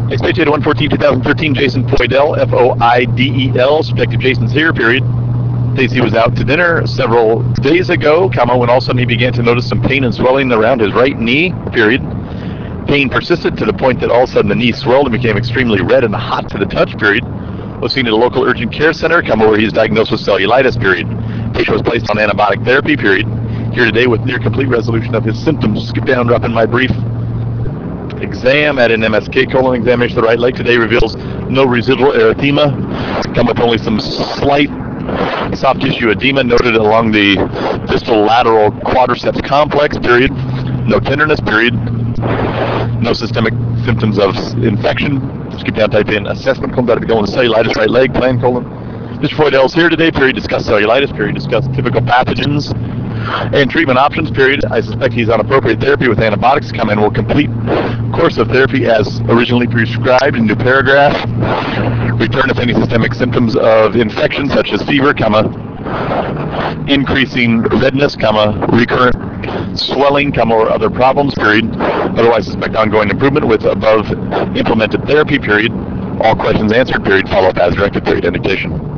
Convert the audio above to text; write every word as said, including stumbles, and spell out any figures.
Expected one fourteen two thousand thirteen, Jason Foidel, F O I D E L. Subjective Jason's here, period. Thinks he was out to dinner several days ago, comma, when all of a sudden he began to notice some pain and swelling around his right knee, period. Pain persisted to the point that all of a sudden the knee swelled and became extremely red and hot to the touch, period. Was seen at a local urgent care center, comma, where he is diagnosed with cellulitis, period. Patient was placed on antibiotic therapy, period. Here today with near complete resolution of his symptoms. Skip down, drop in my brief exam at an M S K colon examination of the right leg today reveals no residual erythema, come with only some slight soft tissue edema noted along the distal lateral quadriceps complex, period. No tenderness, period. No systemic symptoms of infection. Skip down, type in assessment, colon, got to be going to cellulitis, right leg, plan, colon. Mister Foidel's here today, period. Discuss cellulitis, period. Discuss typical pathogens and treatment options, period. I suspect he's on appropriate therapy with antibiotics. Come in, will complete course of therapy as originally prescribed. New paragraph. Return if any systemic symptoms of infection such as fever, comma, increasing redness, comma, recurrent swelling, comma, or other problems, period. Otherwise suspect ongoing improvement with above implemented therapy, period. All questions answered, period. Follow up as directed, period. Indication.